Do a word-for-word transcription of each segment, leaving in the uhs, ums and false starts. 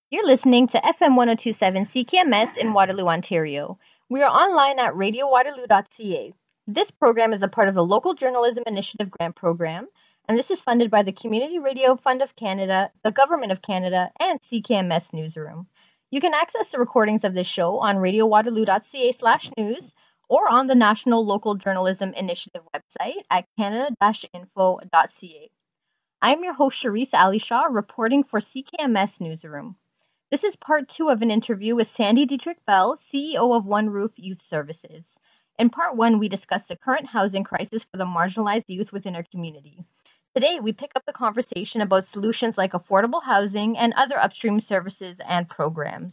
You're listening to F M ten twenty-seven C K M S in Waterloo, Ontario. We are online at radio waterloo dot c a. This program is a part of the Local Journalism Initiative Grant Program, and this is funded by the Community Radio Fund of Canada, the Government of Canada, and C K M S Newsroom. You can access the recordings of this show on radio waterloo dot c a slash news or on the National Local Journalism Initiative website at canada dash info dot c a. I'm your host, Charisse Alishaw, reporting for C K M S Newsroom. This is part two of an interview with Sandy Dietrich Bell, C E O of One Roof Youth Services. In part one, we discussed the current housing crisis for the marginalized youth within our community. Today, we pick up the conversation about solutions like affordable housing and other upstream services and programs.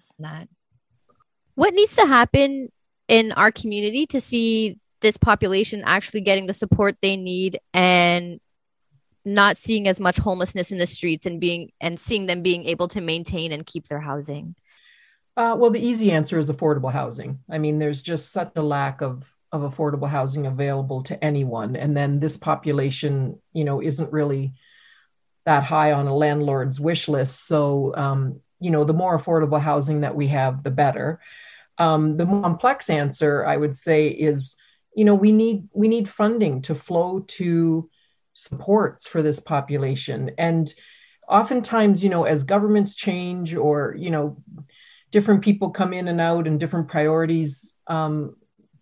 What needs to happen in our community to see this population actually getting the support they need and not seeing as much homelessness in the streets and being and seeing them being able to maintain and keep their housing? Uh, well, the easy answer is affordable housing. I mean, there's just such a lack of of affordable housing available to anyone. And then this population, you know, isn't really that high on a landlord's wish list. So, um, you know, the more affordable housing that we have, the better. Um, the more complex answer, I would say, is, you know, we need we need funding to flow to supports for this population. And oftentimes, you know, as governments change or, you know, different people come in and out and different priorities, um,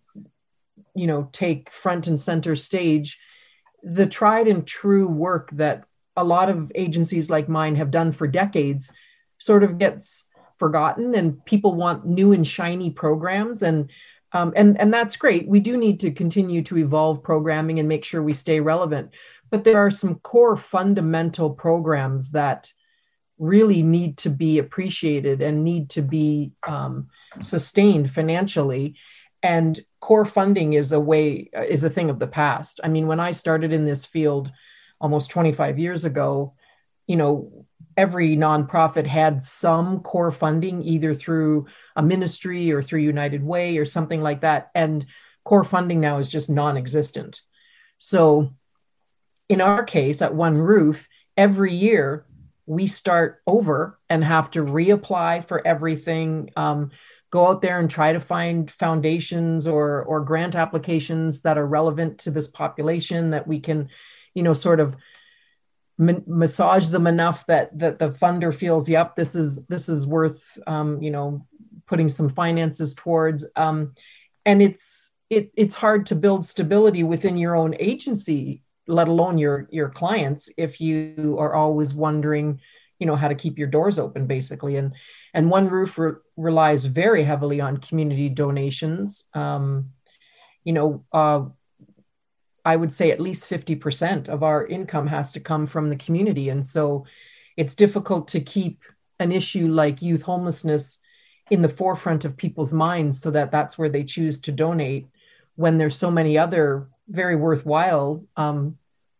you know, take front and center stage, the tried and true work that a lot of agencies like mine have done for decades sort of gets forgotten, and people want new and shiny programs. And um, and and that's great. We do need to continue to evolve programming and make sure we stay relevant. But there are some core fundamental programs that really need to be appreciated and need to be um, sustained financially. And core funding is a way, is a thing of the past. I mean, when I started in this field almost twenty-five years ago, you know, every nonprofit had some core funding, either through a ministry or through United Way or something like that. And core funding now is just non-existent. So in our case, at One Roof, every year we start over and have to reapply for everything, um, go out there and try to find foundations or, or grant applications that are relevant to this population, that we can, you know, sort of m- massage them enough that, that the funder feels, yep, this is, this is worth, um, you know, putting some finances towards. Um, and it's, it, it's hard to build stability within your own agency, let alone your, your clients, if you are always wondering, you know, how to keep your doors open, basically. And, and One Roof re- relies very heavily on community donations. Um, you know, uh, I would say at least fifty percent of our income has to come from the community. And so it's difficult to keep an issue like youth homelessness in the forefront of people's minds so that that's where they choose to donate, when there's so many other very worthwhile um,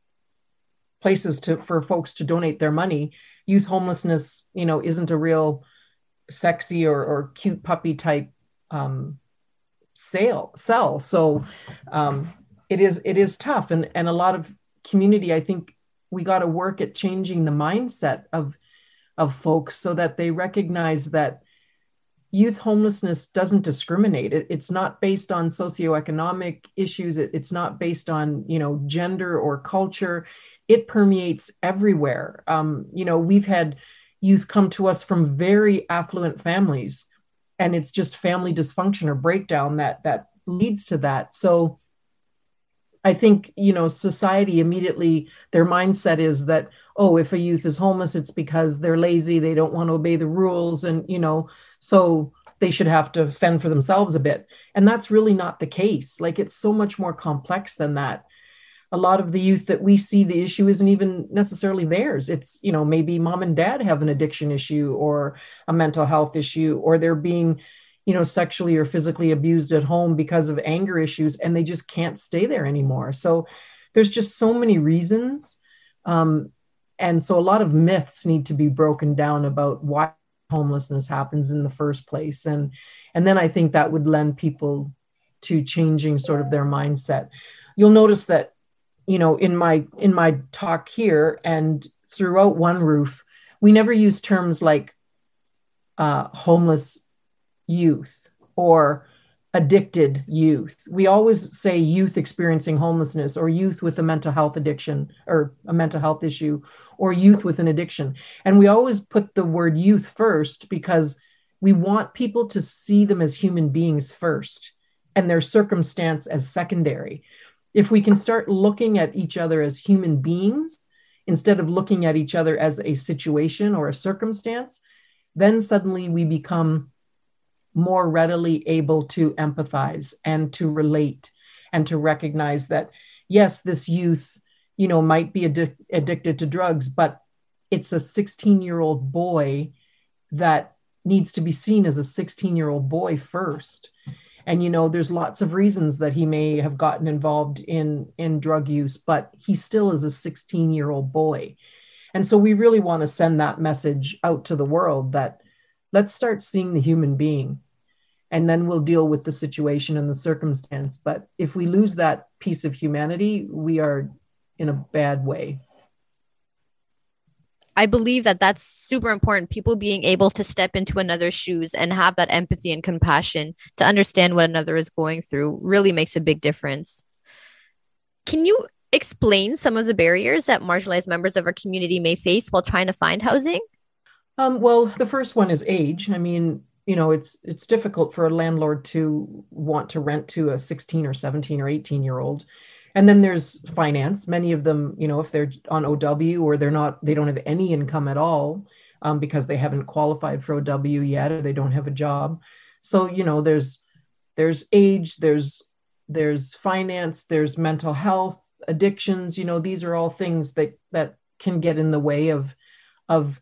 places to for folks to donate their money. Youth homelessness, you know, isn't a real sexy or, or cute puppy type um, sale sell. So um, it is it is tough, and and a lot of community. I think we got to work at changing the mindset of of folks so that they recognize that youth homelessness doesn't discriminate. It, it's not based on socioeconomic issues. It, it's not based on, you know, gender or culture. It permeates everywhere. Um, you know, we've had youth come to us from very affluent families, and it's just family dysfunction or breakdown that that leads to that. So I think, you know, society immediately, their mindset is that, oh, if a youth is homeless, it's because they're lazy, they don't want to obey the rules, and, you know, so they should have to fend for themselves a bit. And that's really not the case. Like, it's so much more complex than that. A lot of the youth that we see, the issue isn't even necessarily theirs. It's, you know, maybe mom and dad have an addiction issue or a mental health issue, or they're being, you know, sexually or physically abused at home because of anger issues, and they just can't stay there anymore. So there's just so many reasons. Um, and so a lot of myths need to be broken down about why homelessness happens in the first place. And, and then I think that would lend people to changing sort of their mindset. You'll notice that, you know, in my, in my talk here and throughout One Roof, we never use terms like uh, homeless youth or addicted youth. We always say youth experiencing homelessness or youth with a mental health addiction or a mental health issue or youth with an addiction. And we always put the word youth first because we want people to see them as human beings first and their circumstance as secondary. If we can start looking at each other as human beings instead of looking at each other as a situation or a circumstance, then suddenly we become more readily able to empathize and to relate and to recognize that, yes, this youth, you know, might be addic- addicted to drugs, but it's a sixteen-year-old boy that needs to be seen as a sixteen-year-old boy first. And, you know, there's lots of reasons that he may have gotten involved in, in drug use, but he still is a sixteen-year-old boy. And so we really want to send that message out to the world that let's start seeing the human being, and then we'll deal with the situation and the circumstance. But if we lose that piece of humanity, we are in a bad way. I believe that that's super important. People being able to step into another's shoes and have that empathy and compassion to understand what another is going through really makes a big difference. Can you explain some of the barriers that marginalized members of our community may face while trying to find housing? Um, well, the first one is age. I mean, you know, it's it's difficult for a landlord to want to rent to a sixteen or seventeen or eighteen year old. And then there's finance. Many of them, you know, if they're on O W or they're not, they don't have any income at all um, because they haven't qualified for O W yet, or they don't have a job. So, you know, there's there's age, there's there's finance, there's mental health, addictions. You know, these are all things that that can get in the way of of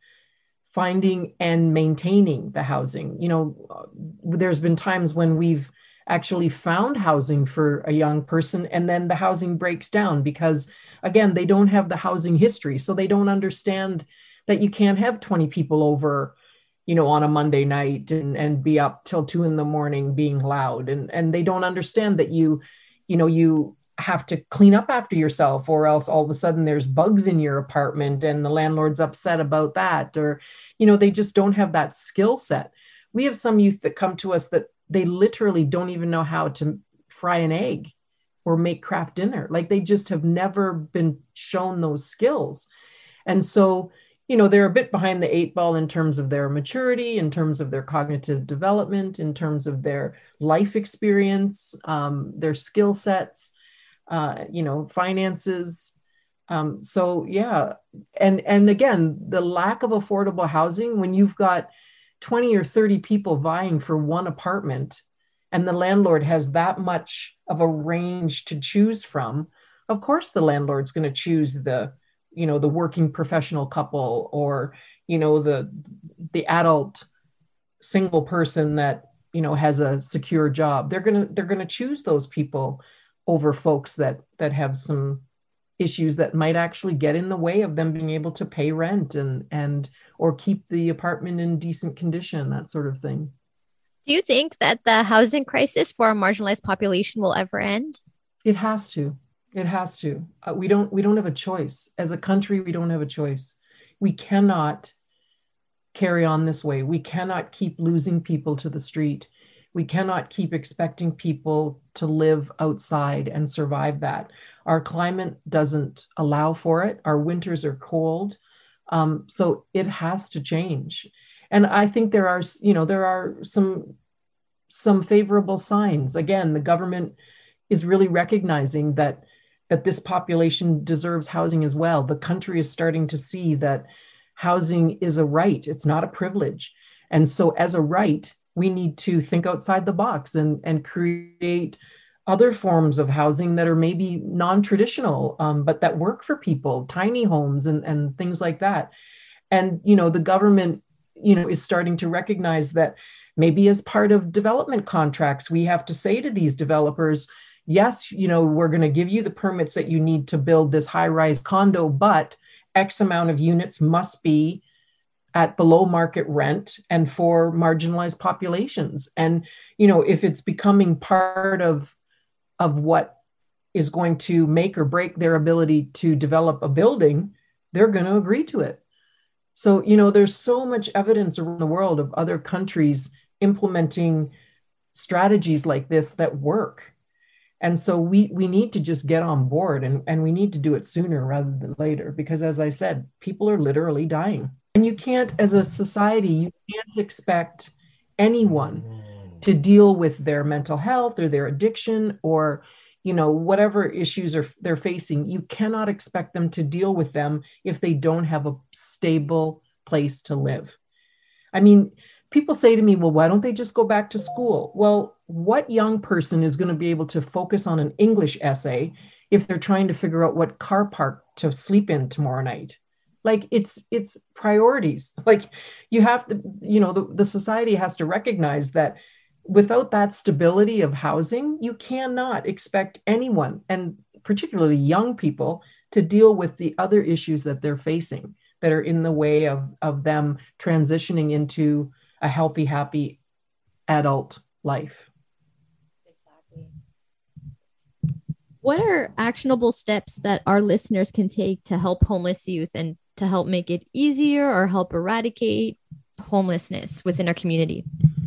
finding and maintaining the housing. You know, there's been times when we've actually found housing for a young person, and then the housing breaks down because, again, they don't have the housing history. So they don't understand that you can't have twenty people over, you know, on a Monday night and, and be up till two in the morning being loud. And, and they don't understand that you, you know, you have to clean up after yourself, or else all of a sudden there's bugs in your apartment and the landlord's upset about that. Or, you know, they just don't have that skill set. We have some youth that come to us that they literally don't even know how to fry an egg or make Kraft dinner. Like, they just have never been shown those skills. And so, you know, they're a bit behind the eight ball in terms of their maturity, in terms of their cognitive development, in terms of their life experience, um, their skill sets, uh, you know, finances. Um, so, yeah. And, and again, the lack of affordable housing, when you've got twenty or thirty people vying for one apartment, and the landlord has that much of a range to choose from, of course the landlord's going to choose the, you know, the working professional couple, or, you know, the the adult single person that, you know, has a secure job. They're going to they're going to choose those people over folks that that have some issues that might actually get in the way of them being able to pay rent and and or keep the apartment in decent condition, that sort of thing. Do you think that the housing crisis for a marginalized population will ever end? It has to. It has to. Uh, we don't we don't have a choice. As a country, we don't have a choice. We cannot carry on this way. We cannot keep losing people to the street. We cannot keep expecting people to live outside and survive that. Our climate doesn't allow for it. Our winters are cold. Um, so it has to change. And I think there are, you know, there are some, some favorable signs. Again, the government is really recognizing that, that this population deserves housing as well. The country is starting to see that housing is a right. It's not a privilege. And so as a right, we need to think outside the box and, and create other forms of housing that are maybe non-traditional, um, but that work for people, tiny homes and, and things like that. And, you know, the government, you know, is starting to recognize that maybe as part of development contracts, we have to say to these developers, yes, you know, we're going to give you the permits that you need to build this high-rise condo, but X amount of units must be at below market rent and for marginalized populations. And, you know, if it's becoming part of, of what is going to make or break their ability to develop a building, they're going to agree to it. So, you know, there's so much evidence around the world of other countries implementing strategies like this that work. And so we we need to just get on board, and, and we need to do it sooner rather than later, because as I said, people are literally dying. And you can't, as a society, you can't expect anyone to deal with their mental health or their addiction or, you know, whatever issues are they're facing. You cannot expect them to deal with them if they don't have a stable place to live. I mean, people say to me, well, why don't they just go back to school? Well, what young person is going to be able to focus on an English essay if they're trying to figure out what car park to sleep in tomorrow night? Like, it's it's priorities. Like, you have to, you know, the, the society has to recognize that without that stability of housing, you cannot expect anyone, and particularly young people, to deal with the other issues that they're facing that are in the way of, of them transitioning into a healthy, happy adult life. Exactly. What are actionable steps that our listeners can take to help homeless youth and to help make it easier or help eradicate homelessness within our community?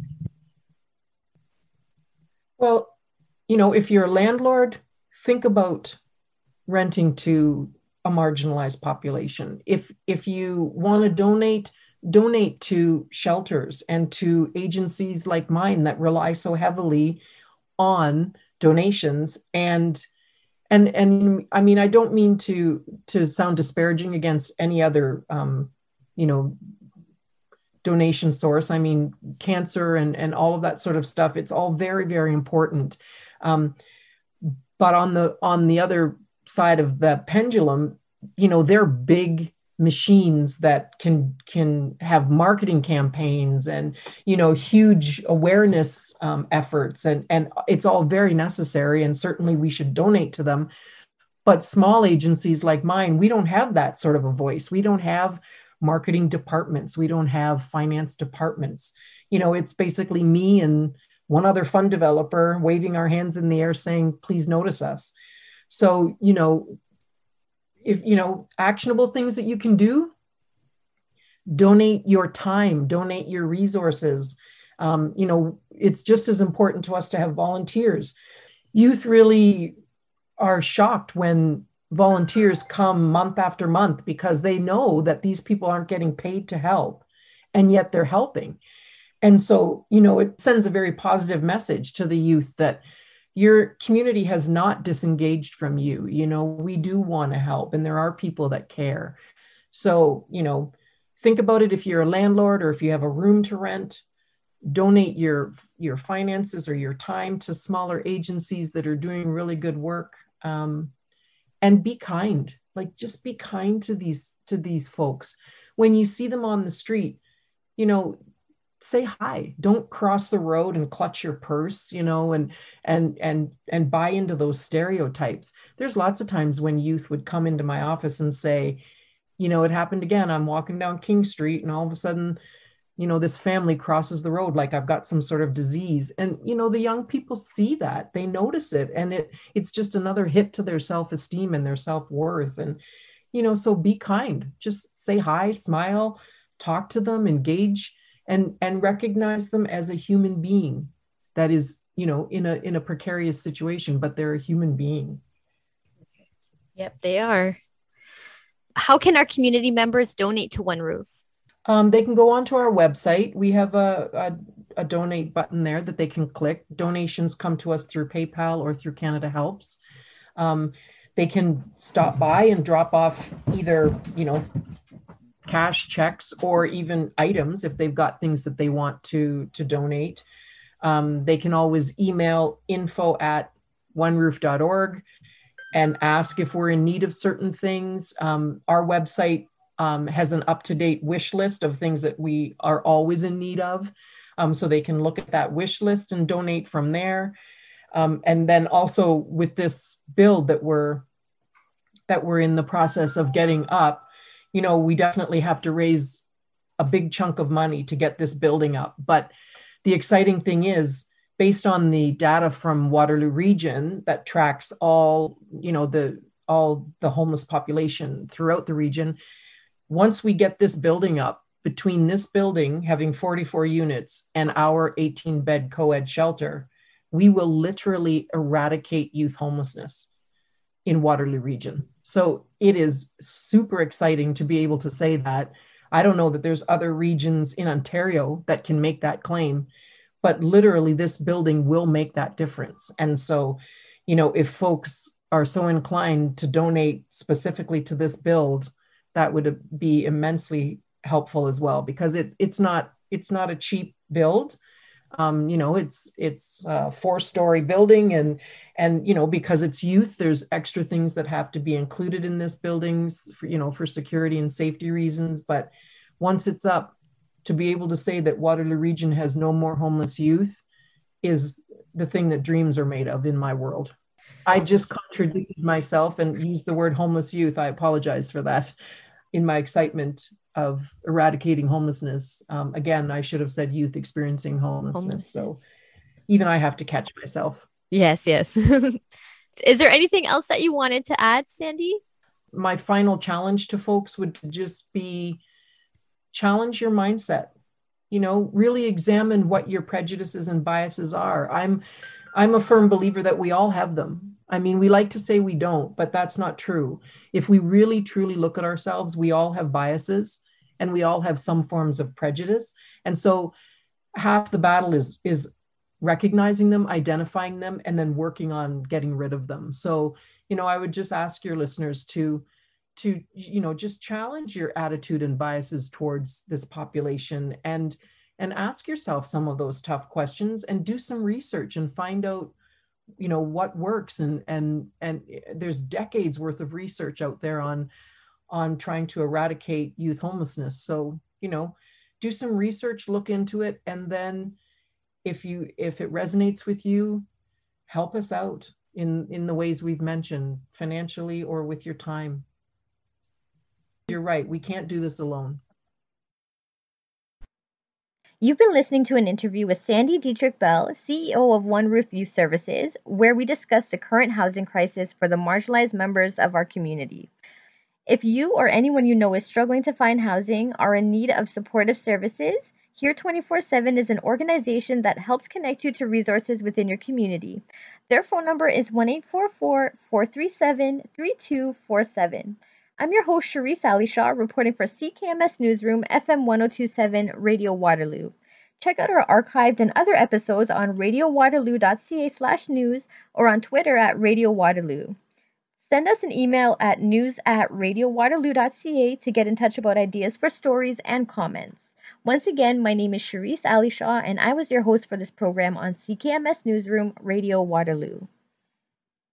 Well, you know, if you're a landlord, think about renting to a marginalized population. If if you want to donate, donate to shelters and to agencies like mine that rely so heavily on donations. And and and I mean, I don't mean to to sound disparaging against any other um, you know, donation source. I mean, cancer and, and all of that sort of stuff, it's all very, very important. Um, but on the on the other side of the pendulum, you know, they're big machines that can can have marketing campaigns and, you know, huge awareness um, efforts. And, and it's all very necessary. And certainly we should donate to them. But small agencies like mine, we don't have that sort of a voice. We don't have marketing departments. We don't have finance departments. You know, it's basically me and one other fund developer waving our hands in the air saying, please notice us. So, you know, if, you know, actionable things that you can do, donate your time, donate your resources. Um, you know, it's just as important to us to have volunteers. Youth really are shocked when volunteers come month after month because they know that these people aren't getting paid to help, and yet they're helping. And so, you know, it sends a very positive message to the youth that your community has not disengaged from you. You know, we do want to help, and there are people that care. So, you know, think about it. If you're a landlord or if you have a room to rent, donate your, your finances or your time to smaller agencies that are doing really good work. Um, and be kind, like just be kind to these, to these folks. When you see them on the street, you know, say hi. Don't cross the road and clutch your purse, you know, and and and and buy into those stereotypes. There's lots of times when youth would come into my office and say, you know, it happened again. I'm walking down King Street and all of a sudden, you know, this family crosses the road like I've got some sort of disease. And, you know, the young people see that, they notice it, and it it's just another hit to their self-esteem and their self-worth. And, you know, so be kind, just say hi, smile, talk to them, engage, and and recognize them as a human being that is, you know, in a in a precarious situation, but they're a human being. Yep, they are. How can our community members donate to One Roof? Um, they can go onto our website. We have a, a, a donate button there that they can click. Donations come to us through PayPal or through Canada Helps. Um, they can stop by and drop off either, you know, cash checks or even items if they've got things that they want to, to donate. Um, they can always email info at one roof dot org and ask if we're in need of certain things. Um, our website um, has an up-to-date wish list of things that we are always in need of. Um, so they can look at that wish list and donate from there. Um, and then also with this build that we're, that we're in the process of getting up, you know, we definitely have to raise a big chunk of money to get this building up. But the exciting thing is, based on the data from Waterloo Region that tracks all, you know, the all the homeless population throughout the region, once we get this building up, between this building having forty-four units and our eighteen bed co-ed shelter, we will literally eradicate youth homelessness in Waterloo Region. So it is super exciting to be able to say that. I don't know that there's other regions in Ontario that can make that claim, but literally this building will make that difference. And so, you know, if folks are so inclined to donate specifically to this build, that would be immensely helpful as well, because it's it's not it's not a cheap build. Um, you know, it's it's a four-story building, and and you know, because it's youth, there's extra things that have to be included in this buildings for, you know, for security and safety reasons. But once it's up, to be able to say that Waterloo Region has no more homeless youth is the thing that dreams are made of in my world. I just contradicted myself and used the word homeless youth. I apologize for that in my excitement of eradicating homelessness. Um, again, I should have said youth experiencing homelessness. homelessness. So even I have to catch myself. Yes, yes. Is there anything else that you wanted to add, Sandy? My final challenge to folks would just be challenge your mindset. You know, really examine what your prejudices and biases are. I'm I'm a firm believer that we all have them. I mean, we like to say we don't, but that's not true. If we really truly look at ourselves, we all have biases and we all have some forms of prejudice. And so half the battle is is recognizing them, identifying them, and then working on getting rid of them. So, you know, I would just ask your listeners to to, you know, just challenge your attitude and biases towards this population, and and ask yourself some of those tough questions and do some research and find out, you know, what works. And and and there's decades worth of research out there on on trying to eradicate youth homelessness. So, you know, do some research, look into it, and then if you if it resonates with you, help us out in in the ways we've mentioned, financially or with your time. You're right, we can't do this alone. You've been listening to an interview with Sandy Dietrich Bell, C E O of One Roof Youth Services, where we discussed the current housing crisis for the marginalized members of our community. If you or anyone you know is struggling to find housing, are in need of supportive services, Here twenty-four seven is an organization that helps connect you to resources within your community. Their phone number is one eight four four, four three seven, three two four seven. I'm your host, Cherise Alishaw, reporting for C K M S Newsroom, F M one oh two point seven, Radio Waterloo. Check out our archived and other episodes on radio waterloo dot c a slash news or on Twitter at Radio Waterloo. Send us an email at news at radio waterloo dot c a to get in touch about ideas for stories and comments. Once again, my name is Cherise Alishaw, and I was your host for this program on C K M S Newsroom, Radio Waterloo.